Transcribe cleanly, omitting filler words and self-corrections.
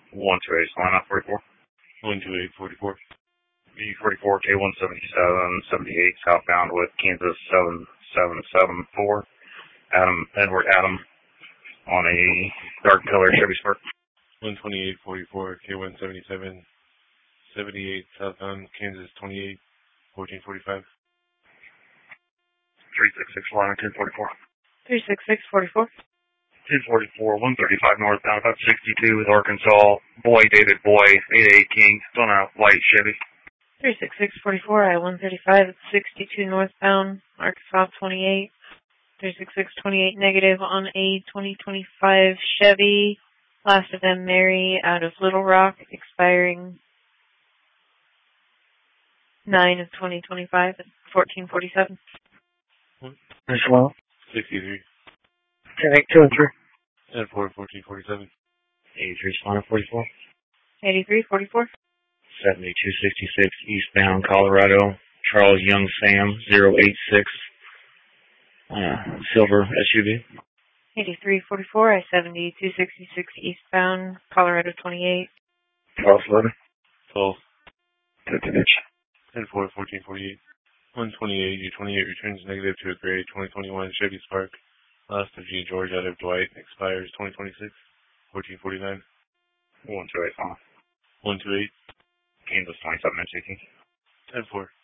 128, line up 44. 12844. B44 K17778 southbound with Kansas 7774. Edward Adam on a dark color Chevy Spark. 12844 K17778 southbound Kansas 28 1445. 366 line 1044. 36644. 1044 135 northbound 562 with Arkansas. Boy David Boy 88 King still on a white Chevy. 36644 I-135 at 62 northbound Arkansas 28. 36628 negative on a 2025 Chevy. Last of them Mary out of Little Rock, expiring 9 of 2025 at 1447. This one. 63. 1082 and 3. And 41447. 83 line 44. 8344. 7266 eastbound Colorado. Charles Young Sam 086. Silver SUV. 8344 I-70 266 eastbound Colorado 28. Charles Leather. 12. 10-inch. 10-4-1448. 128 U28 returns negative to a gray 2021 Chevy Spark. Last of G George out of Dwight expires 2026. 1449. 128 on. 128. Kansas 27 inch 18. 10-4.